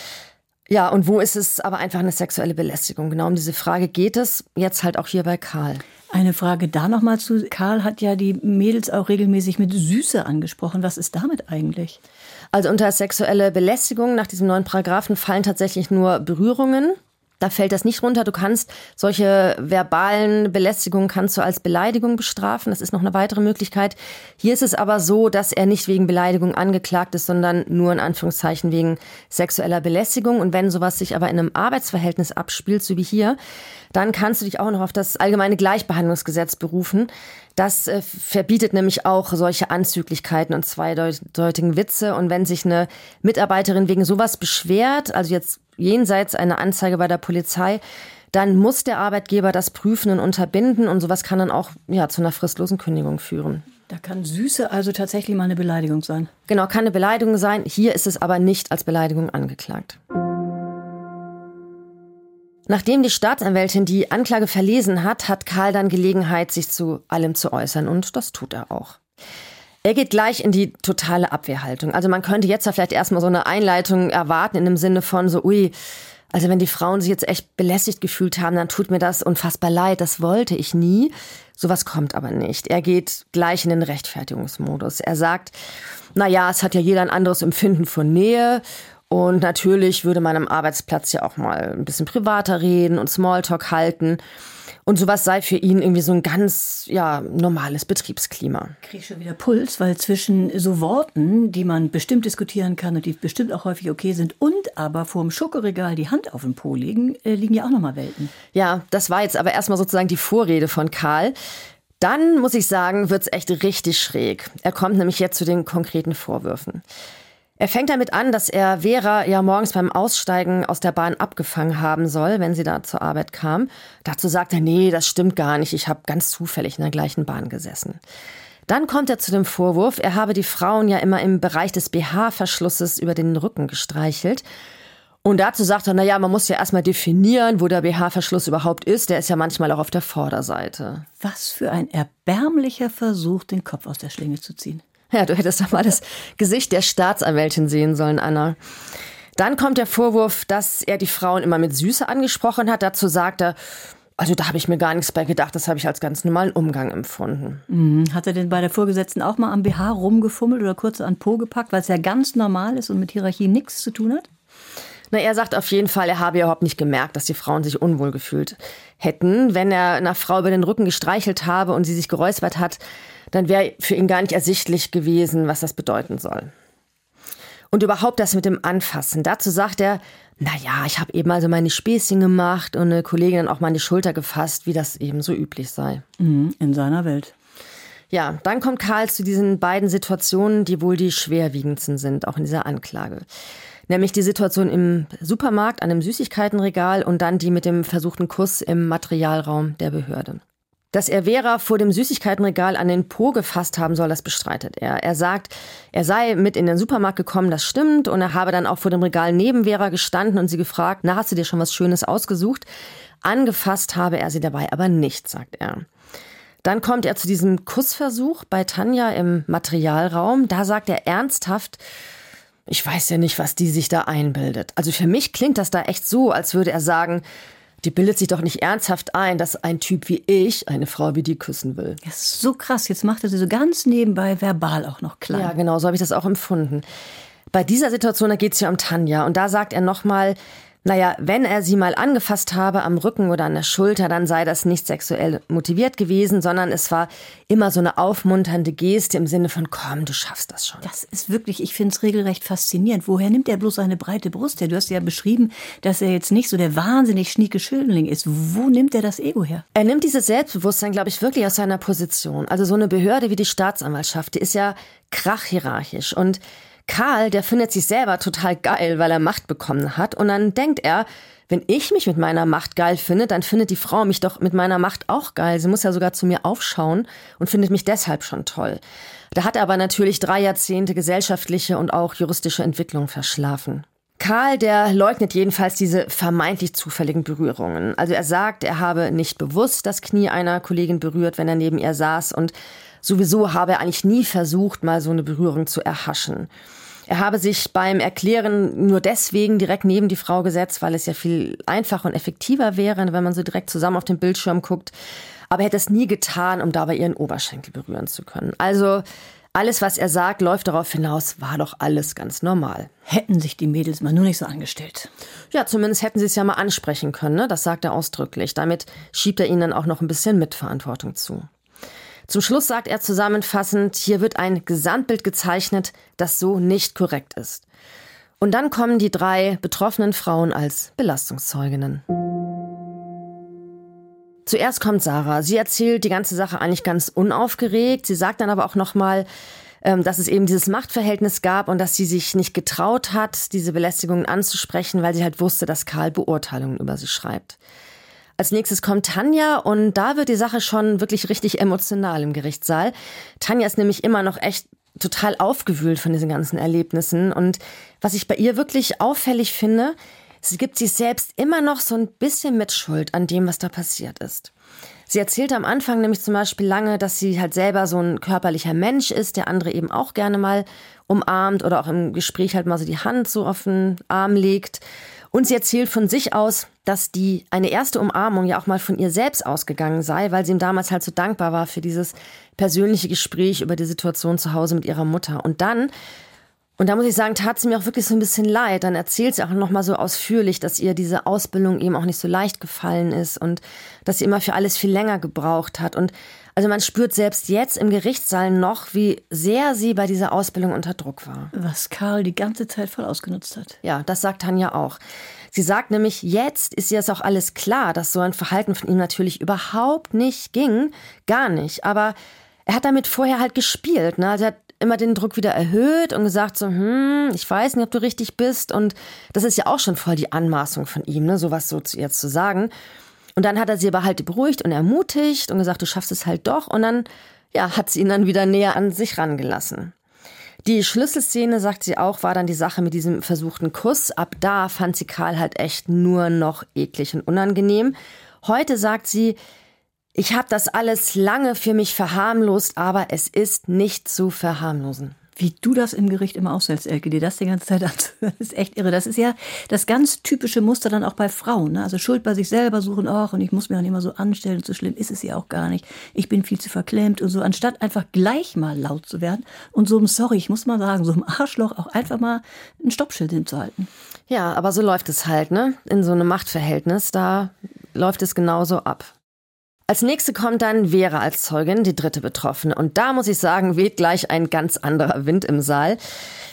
Ja, und wo ist es aber einfach eine sexuelle Belästigung? Genau um diese Frage geht es jetzt halt auch hier bei Karl. Eine Frage da nochmal zu. Karl hat ja die Mädels auch regelmäßig mit Süße angesprochen. Was ist damit eigentlich? Also unter sexuelle Belästigung nach diesem neuen Paragraphen fallen tatsächlich nur Berührungen. Da fällt das nicht runter. Du kannst solche verbalen Belästigungen kannst du als Beleidigung bestrafen. Das ist noch eine weitere Möglichkeit. Hier ist es aber so, dass er nicht wegen Beleidigung angeklagt ist, sondern nur in Anführungszeichen wegen sexueller Belästigung. Und wenn sowas sich aber in einem Arbeitsverhältnis abspielt, so wie hier, dann kannst du dich auch noch auf das allgemeine Gleichbehandlungsgesetz berufen. Das verbietet nämlich auch solche Anzüglichkeiten und zweideutigen Witze. Und wenn sich eine Mitarbeiterin wegen sowas beschwert, also jetzt jenseits einer Anzeige bei der Polizei, dann muss der Arbeitgeber das prüfen und unterbinden. Und sowas kann dann auch zu einer fristlosen Kündigung führen. Da kann Süße also tatsächlich mal eine Beleidigung sein? Genau, kann eine Beleidigung sein. Hier ist es aber nicht als Beleidigung angeklagt. Nachdem die Staatsanwältin die Anklage verlesen hat, hat Karl dann Gelegenheit, sich zu allem zu äußern. Und das tut er auch. Er geht gleich in die totale Abwehrhaltung. Also man könnte jetzt ja vielleicht erstmal so eine Einleitung erwarten in dem Sinne von so, also wenn die Frauen sich jetzt echt belästigt gefühlt haben, dann tut mir das unfassbar leid, das wollte ich nie. Sowas kommt aber nicht. Er geht gleich in den Rechtfertigungsmodus. Er sagt, es hat ja jeder ein anderes Empfinden von Nähe. Und natürlich würde man am Arbeitsplatz ja auch mal ein bisschen privater reden und Smalltalk halten. Und sowas sei für ihn irgendwie so ein ganz, normales Betriebsklima. Ich kriege schon wieder Puls, weil zwischen so Worten, die man bestimmt diskutieren kann und die bestimmt auch häufig okay sind, und aber vorm Schokoregal die Hand auf den Po legen, liegen ja auch nochmal Welten. Ja, das war jetzt aber erstmal sozusagen die Vorrede von Karl. Dann, muss ich sagen, wird's echt richtig schräg. Er kommt nämlich jetzt zu den konkreten Vorwürfen. Er fängt damit an, dass er Vera morgens beim Aussteigen aus der Bahn abgefangen haben soll, wenn sie da zur Arbeit kam. Dazu sagt er, nee, das stimmt gar nicht, ich habe ganz zufällig in der gleichen Bahn gesessen. Dann kommt er zu dem Vorwurf, er habe die Frauen ja immer im Bereich des BH-Verschlusses über den Rücken gestreichelt. Und dazu sagt er, man muss ja erstmal definieren, wo der BH-Verschluss überhaupt ist. Der ist ja manchmal auch auf der Vorderseite. Was für ein erbärmlicher Versuch, den Kopf aus der Schlinge zu ziehen. Ja, du hättest doch mal das Gesicht der Staatsanwältin sehen sollen, Anna. Dann kommt der Vorwurf, dass er die Frauen immer mit Süße angesprochen hat. Dazu sagt er, also da habe ich mir gar nichts bei gedacht, das habe ich als ganz normalen Umgang empfunden. Hat er denn bei der Vorgesetzten auch mal am BH rumgefummelt oder kurz an Po gepackt, weil es ja ganz normal ist und mit Hierarchie nichts zu tun hat? Er sagt auf jeden Fall, er habe überhaupt nicht gemerkt, dass die Frauen sich unwohl gefühlt hätten. Wenn er einer Frau über den Rücken gestreichelt habe und sie sich geräuspert hat, dann wäre für ihn gar nicht ersichtlich gewesen, was das bedeuten soll. Und überhaupt das mit dem Anfassen. Dazu sagt er, naja, ich habe eben also meine Späßchen gemacht und eine Kollegin dann auch mal an die Schulter gefasst, wie das eben so üblich sei. In seiner Welt. Ja, dann kommt Karl zu diesen beiden Situationen, die wohl die schwerwiegendsten sind, auch in dieser Anklage. Nämlich die Situation im Supermarkt, an einem Süßigkeitenregal und dann die mit dem versuchten Kuss im Materialraum der Behörde. Dass er Vera vor dem Süßigkeitenregal an den Po gefasst haben soll, das bestreitet er. Er sagt, er sei mit in den Supermarkt gekommen, das stimmt. Und er habe dann auch vor dem Regal neben Vera gestanden und sie gefragt, na, hast du dir schon was Schönes ausgesucht? Angefasst habe er sie dabei aber nicht, sagt er. Dann kommt er zu diesem Kussversuch bei Tanja im Materialraum. Da sagt er ernsthaft, ich weiß ja nicht, was die sich da einbildet. Also für mich klingt das da echt so, als würde er sagen, die bildet sich doch nicht ernsthaft ein, dass ein Typ wie ich eine Frau wie die küssen will. Das ist so krass. Jetzt macht er sie so ganz nebenbei verbal auch noch klar. Ja, genau, so habe ich das auch empfunden. Bei dieser Situation, da geht es ja um Tanja. Und da sagt er nochmal, naja, wenn er sie mal angefasst habe am Rücken oder an der Schulter, dann sei das nicht sexuell motiviert gewesen, sondern es war immer so eine aufmunternde Geste im Sinne von, komm, du schaffst das schon. Das ist wirklich, ich finde es regelrecht faszinierend. Woher nimmt er bloß seine breite Brust her? Du hast ja beschrieben, dass er jetzt nicht so der wahnsinnig schnieke Schönling ist. Wo nimmt er das Ego her? Er nimmt dieses Selbstbewusstsein, glaube ich, wirklich aus seiner Position. Also so eine Behörde wie die Staatsanwaltschaft, die ist ja krachhierarchisch und Karl, der findet sich selber total geil, weil er Macht bekommen hat. Und dann denkt er, wenn ich mich mit meiner Macht geil finde, dann findet die Frau mich doch mit meiner Macht auch geil. Sie muss ja sogar zu mir aufschauen und findet mich deshalb schon toll. Da hat er aber natürlich 3 Jahrzehnte gesellschaftliche und auch juristische Entwicklung verschlafen. Karl, der leugnet jedenfalls diese vermeintlich zufälligen Berührungen. Also er sagt, er habe nicht bewusst das Knie einer Kollegin berührt, wenn er neben ihr saß und sowieso habe er eigentlich nie versucht, mal so eine Berührung zu erhaschen. Er habe sich beim Erklären nur deswegen direkt neben die Frau gesetzt, weil es ja viel einfacher und effektiver wäre, wenn man so direkt zusammen auf den Bildschirm guckt. Aber er hätte es nie getan, um dabei ihren Oberschenkel berühren zu können. Also alles, was er sagt, läuft darauf hinaus, war doch alles ganz normal. Hätten sich die Mädels mal nur nicht so angestellt. Ja, zumindest hätten sie es ja mal ansprechen können, ne? Das sagt er ausdrücklich. Damit schiebt er ihnen dann auch noch ein bisschen Mitverantwortung zu. Zum Schluss sagt er zusammenfassend, hier wird ein Gesamtbild gezeichnet, das so nicht korrekt ist. Und dann kommen die 3 betroffenen Frauen als Belastungszeuginnen. Zuerst kommt Sarah. Sie erzählt die ganze Sache eigentlich ganz unaufgeregt. Sie sagt dann aber auch nochmal, dass es eben dieses Machtverhältnis gab und dass sie sich nicht getraut hat, diese Belästigungen anzusprechen, weil sie halt wusste, dass Karl Beurteilungen über sie schreibt. Als nächstes kommt Tanja und da wird die Sache schon wirklich richtig emotional im Gerichtssaal. Tanja ist nämlich immer noch echt total aufgewühlt von diesen ganzen Erlebnissen. Und was ich bei ihr wirklich auffällig finde, sie gibt sich selbst immer noch so ein bisschen Mitschuld an dem, was da passiert ist. Sie erzählte am Anfang nämlich zum Beispiel lange, dass sie halt selber so ein körperlicher Mensch ist, der andere eben auch gerne mal umarmt oder auch im Gespräch halt mal so die Hand so auf den Arm legt. Und sie erzählt von sich aus, dass eine erste Umarmung ja auch mal von ihr selbst ausgegangen sei, weil sie ihm damals halt so dankbar war für dieses persönliche Gespräch über die Situation zu Hause mit ihrer Mutter. Und da muss ich sagen, tat sie mir auch wirklich so ein bisschen leid. Dann erzählt sie auch noch mal so ausführlich, dass ihr diese Ausbildung eben auch nicht so leicht gefallen ist und dass sie immer für alles viel länger gebraucht hat. Und also man spürt selbst jetzt im Gerichtssaal noch, wie sehr sie bei dieser Ausbildung unter Druck war. Was Karl die ganze Zeit voll ausgenutzt hat. Ja, das sagt Tanja auch. Sie sagt nämlich, jetzt ist ihr das auch alles klar, dass so ein Verhalten von ihm natürlich überhaupt nicht ging. Gar nicht. Aber er hat damit vorher halt gespielt, ne? Also er hat immer den Druck wieder erhöht und gesagt so, ich weiß nicht, ob du richtig bist. Und das ist ja auch schon voll die Anmaßung von ihm, ne? Sowas so zu ihr zu sagen. Und dann hat er sie aber halt beruhigt und ermutigt und gesagt, du schaffst es halt doch. Und dann hat sie ihn dann wieder näher an sich rangelassen. Die Schlüsselszene, sagt sie auch, war dann die Sache mit diesem versuchten Kuss. Ab da fand sie Karl halt echt nur noch eklig und unangenehm. Heute sagt sie, ich habe das alles lange für mich verharmlost, aber es ist nicht zu verharmlosen. Wie du das im Gericht immer aushältst, Elke, dir das die ganze Zeit anzuhören, ist echt irre. Das ist ja das ganz typische Muster dann auch bei Frauen, ne? Also Schuld bei sich selber suchen, und ich muss mir auch nicht immer so anstellen, so schlimm ist es ja auch gar nicht. Ich bin viel zu verklemmt und so, anstatt einfach gleich mal laut zu werden und so ich muss mal sagen, so einem Arschloch auch einfach mal ein Stoppschild hinzuhalten. Ja, aber so läuft es halt, ne? In so einem Machtverhältnis, da läuft es genauso ab. Als nächste kommt dann Vera als Zeugin, die dritte Betroffene. Und da muss ich sagen, weht gleich ein ganz anderer Wind im Saal.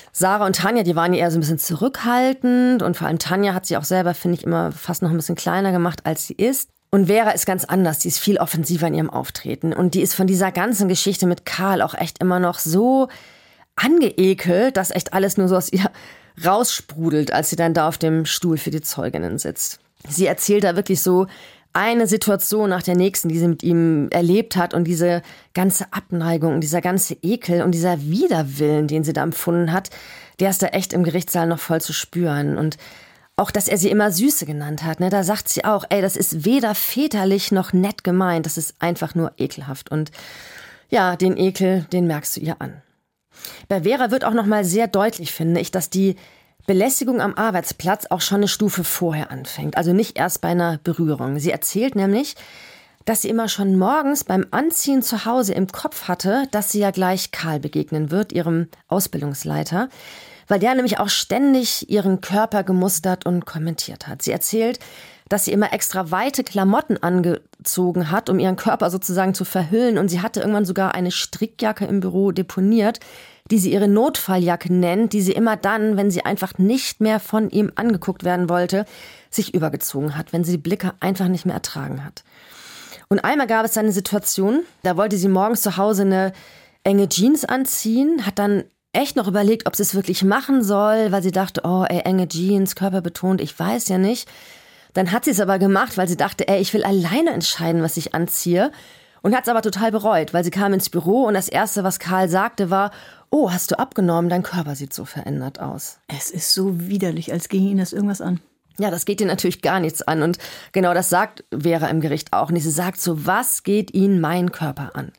Sarah und Tanja, die waren ja eher so ein bisschen zurückhaltend und vor allem Tanja hat sie auch selber, finde ich, immer fast noch ein bisschen kleiner gemacht, als sie ist. Und Vera ist ganz anders, die ist viel offensiver in ihrem Auftreten und die ist von dieser ganzen Geschichte mit Karl auch echt immer noch so angeekelt, dass echt alles nur so aus ihr raussprudelt, als sie dann da auf dem Stuhl für die Zeuginnen sitzt. Sie erzählt da wirklich so eine Situation nach der nächsten, die sie mit ihm erlebt hat und diese ganze Abneigung und dieser ganze Ekel und dieser Widerwillen, den sie da empfunden hat, der ist da echt im Gerichtssaal noch voll zu spüren. Und auch, dass er sie immer Süße genannt hat, ne, da sagt sie auch, das ist weder väterlich noch nett gemeint, das ist einfach nur ekelhaft. Und ja, den Ekel, den merkst du ihr an. Bei Vera wird auch noch mal sehr deutlich, finde ich, dass die Belästigung am Arbeitsplatz auch schon eine Stufe vorher anfängt, also nicht erst bei einer Berührung. Sie erzählt nämlich, dass sie immer schon morgens beim Anziehen zu Hause im Kopf hatte, dass sie ja gleich Karl begegnen wird, ihrem Ausbildungsleiter, weil der nämlich auch ständig ihren Körper gemustert und kommentiert hat. Sie erzählt, dass sie immer extra weite Klamotten angezogen hat, um ihren Körper sozusagen zu verhüllen. Und sie hatte irgendwann sogar eine Strickjacke im Büro deponiert, die sie ihre Notfalljacke nennt, die sie immer dann, wenn sie einfach nicht mehr von ihm angeguckt werden wollte, sich übergezogen hat, wenn sie die Blicke einfach nicht mehr ertragen hat. Und einmal gab es eine Situation, da wollte sie morgens zu Hause eine enge Jeans anziehen, hat dann echt noch überlegt, ob sie es wirklich machen soll, weil sie dachte, enge Jeans, körperbetont, ich weiß ja nicht. Dann hat sie es aber gemacht, weil sie dachte, ich will alleine entscheiden, was ich anziehe. Und hat es aber total bereut, weil sie kam ins Büro und das Erste, was Karl sagte, war, hast du abgenommen, dein Körper sieht so verändert aus. Es ist so widerlich, als ginge Ihnen das irgendwas an. Ja, das geht ihr natürlich gar nichts an. Und genau das sagt Vera im Gericht auch. Und sie sagt so, was geht Ihnen mein Körper an?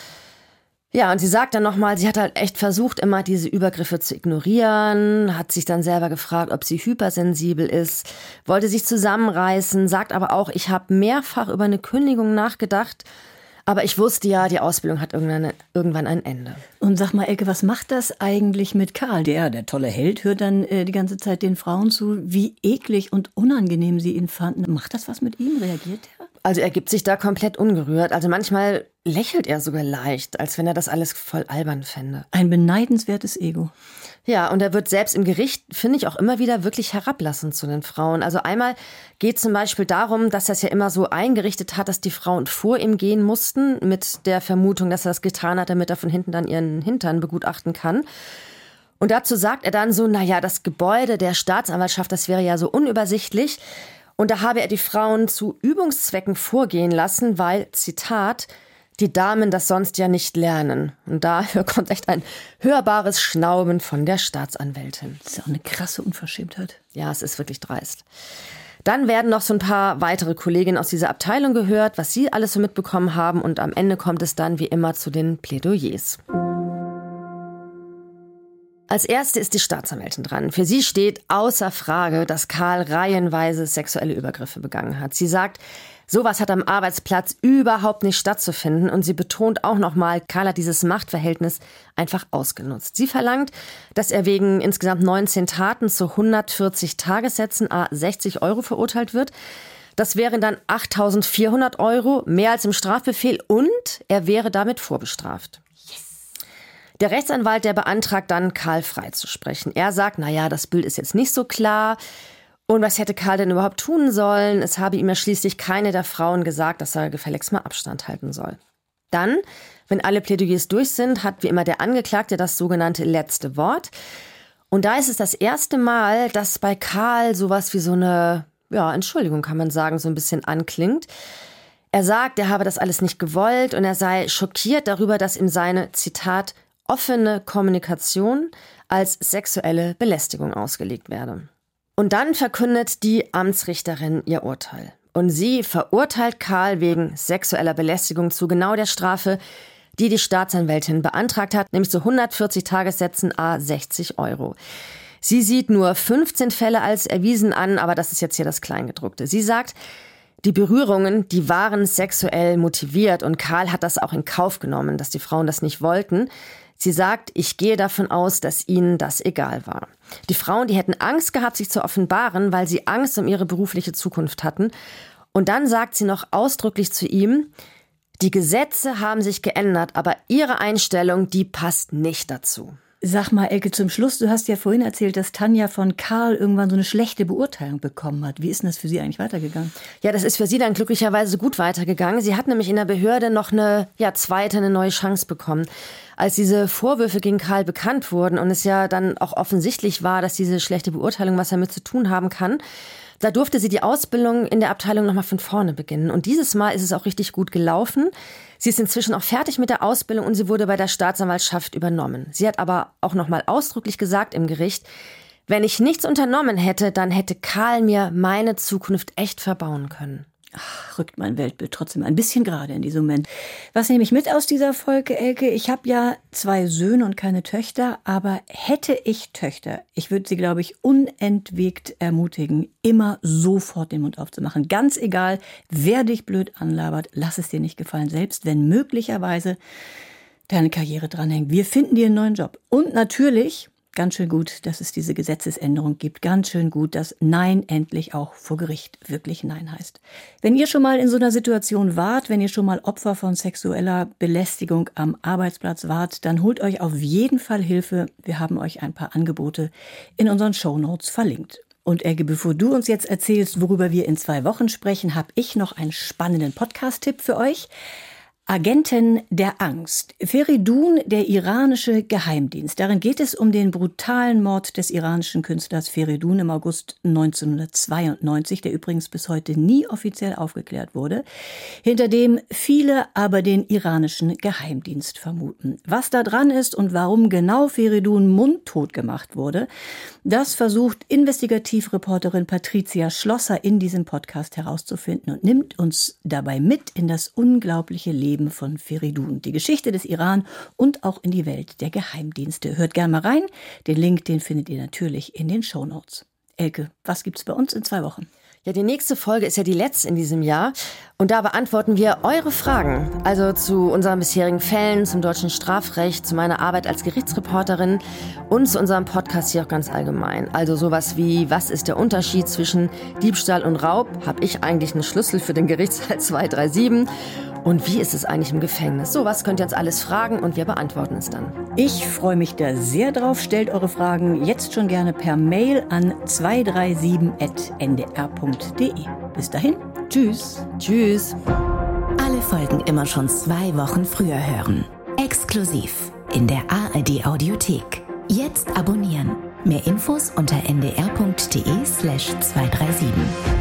Ja, und sie sagt dann nochmal, sie hat halt echt versucht, immer diese Übergriffe zu ignorieren, hat sich dann selber gefragt, ob sie hypersensibel ist, wollte sich zusammenreißen, sagt aber auch, ich habe mehrfach über eine Kündigung nachgedacht, aber ich wusste ja, die Ausbildung hat irgendwann ein Ende. Und sag mal, Elke, was macht das eigentlich mit Karl? Der tolle Held hört dann die ganze Zeit den Frauen zu, wie eklig und unangenehm sie ihn fanden. Macht das was mit ihm? Reagiert er? Also er gibt sich da komplett ungerührt. Also manchmal lächelt er sogar leicht, als wenn er das alles voll albern fände. Ein beneidenswertes Ego. Ja, und er wird selbst im Gericht, finde ich, auch immer wieder wirklich herablassend zu den Frauen. Also einmal geht zum Beispiel darum, dass er es ja immer so eingerichtet hat, dass die Frauen vor ihm gehen mussten, mit der Vermutung, dass er das getan hat, damit er von hinten dann ihren Hintern begutachten kann. Und dazu sagt er dann so, das Gebäude der Staatsanwaltschaft, das wäre ja so unübersichtlich. Und da habe er die Frauen zu Übungszwecken vorgehen lassen, weil, Zitat, die Damen das sonst ja nicht lernen. Und daher kommt echt ein hörbares Schnauben von der Staatsanwältin. Das ist ja auch eine krasse Unverschämtheit. Ja, es ist wirklich dreist. Dann werden noch so ein paar weitere Kolleginnen aus dieser Abteilung gehört, was sie alles so mitbekommen haben. Und am Ende kommt es dann wie immer zu den Plädoyers. Als erste ist die Staatsanwältin dran. Für sie steht außer Frage, dass Karl reihenweise sexuelle Übergriffe begangen hat. Sie sagt, sowas hat am Arbeitsplatz überhaupt nicht stattzufinden. Und sie betont auch nochmal, Karl hat dieses Machtverhältnis einfach ausgenutzt. Sie verlangt, dass er wegen insgesamt 19 Taten zu 140 Tagessätzen à 60 € verurteilt wird. Das wären dann 8.400 €, mehr als im Strafbefehl. Und er wäre damit vorbestraft. Der Rechtsanwalt, der beantragt dann, Karl freizusprechen. Er sagt, das Bild ist jetzt nicht so klar. Und was hätte Karl denn überhaupt tun sollen? Es habe ihm ja schließlich keine der Frauen gesagt, dass er gefälligst mal Abstand halten soll. Dann, wenn alle Plädoyers durch sind, hat wie immer der Angeklagte das sogenannte letzte Wort. Und da ist es das erste Mal, dass bei Karl sowas wie so eine, Entschuldigung kann man sagen, so ein bisschen anklingt. Er sagt, er habe das alles nicht gewollt und er sei schockiert darüber, dass ihm seine, Zitat, offene Kommunikation als sexuelle Belästigung ausgelegt werde. Und dann verkündet die Amtsrichterin ihr Urteil. Und sie verurteilt Karl wegen sexueller Belästigung zu genau der Strafe, die die Staatsanwältin beantragt hat, nämlich zu 140 Tagessätzen à 60 €. Sie sieht nur 15 Fälle als erwiesen an, aber das ist jetzt hier das Kleingedruckte. Sie sagt, die Berührungen, die waren sexuell motiviert und Karl hat das auch in Kauf genommen, dass die Frauen das nicht wollten. Sie sagt, ich gehe davon aus, dass ihnen das egal war. Die Frauen, die hätten Angst gehabt, sich zu offenbaren, weil sie Angst um ihre berufliche Zukunft hatten. Und dann sagt sie noch ausdrücklich zu ihm, die Gesetze haben sich geändert, aber ihre Einstellung, die passt nicht dazu. Sag mal, Elke, zum Schluss, du hast ja vorhin erzählt, dass Tanja von Karl irgendwann so eine schlechte Beurteilung bekommen hat. Wie ist denn das für sie eigentlich weitergegangen? Ja, das ist für sie dann glücklicherweise gut weitergegangen. Sie hat nämlich in der Behörde noch eine neue Chance bekommen. Als diese Vorwürfe gegen Karl bekannt wurden und es ja dann auch offensichtlich war, dass diese schlechte Beurteilung was damit zu tun haben kann, da durfte sie die Ausbildung in der Abteilung nochmal von vorne beginnen. Und dieses Mal ist es auch richtig gut gelaufen. Sie ist inzwischen auch fertig mit der Ausbildung und sie wurde bei der Staatsanwaltschaft übernommen. Sie hat aber auch nochmal ausdrücklich gesagt im Gericht, wenn ich nichts unternommen hätte, dann hätte Karl mir meine Zukunft echt verbauen können. Ach, rückt mein Weltbild trotzdem ein bisschen gerade in diesem Moment. Was nehme ich mit aus dieser Folge, Elke? Ich habe ja 2 Söhne und keine Töchter, aber hätte ich Töchter, ich würde sie, glaube ich, unentwegt ermutigen, immer sofort den Mund aufzumachen. Ganz egal, wer dich blöd anlabert, lass es dir nicht gefallen, selbst wenn möglicherweise deine Karriere dranhängt. Wir finden dir einen neuen Job. Und natürlich, ganz schön gut, dass es diese Gesetzesänderung gibt. Ganz schön gut, dass Nein endlich auch vor Gericht wirklich Nein heißt. Wenn ihr schon mal in so einer Situation wart, wenn ihr schon mal Opfer von sexueller Belästigung am Arbeitsplatz wart, dann holt euch auf jeden Fall Hilfe. Wir haben euch ein paar Angebote in unseren Shownotes verlinkt. Und Elke, bevor du uns jetzt erzählst, worüber wir in 2 Wochen sprechen, habe ich noch einen spannenden Podcast-Tipp für euch. Agenten der Angst. Feridun, der iranische Geheimdienst. Darin geht es um den brutalen Mord des iranischen Künstlers Feridun im August 1992, der übrigens bis heute nie offiziell aufgeklärt wurde, hinter dem viele aber den iranischen Geheimdienst vermuten. Was da dran ist und warum genau Feridun mundtot gemacht wurde, das versucht Investigativreporterin Patricia Schlosser in diesem Podcast herauszufinden und nimmt uns dabei mit in das unglaubliche Leben von Feridun, die Geschichte des Iran und auch in die Welt der Geheimdienste. Hört gerne mal rein. Den Link, den findet ihr natürlich in den Shownotes. Elke, was gibt's bei uns in 2 Wochen? Ja, die nächste Folge ist ja die letzte in diesem Jahr und da beantworten wir eure Fragen. Also zu unseren bisherigen Fällen, zum deutschen Strafrecht, zu meiner Arbeit als Gerichtsreporterin und zu unserem Podcast hier auch ganz allgemein. Also sowas wie, was ist der Unterschied zwischen Diebstahl und Raub? Habe ich eigentlich einen Schlüssel für den Gerichtssaal 237? Und wie ist es eigentlich im Gefängnis? Sowas könnt ihr uns alles fragen und wir beantworten es dann. Ich freue mich da sehr drauf. Stellt eure Fragen jetzt schon gerne per Mail an 237@ndr.de. Bis dahin, tschüss. Tschüss. Alle Folgen immer schon 2 Wochen früher hören. Exklusiv in der ARD Audiothek. Jetzt abonnieren. Mehr Infos unter ndr.de/237.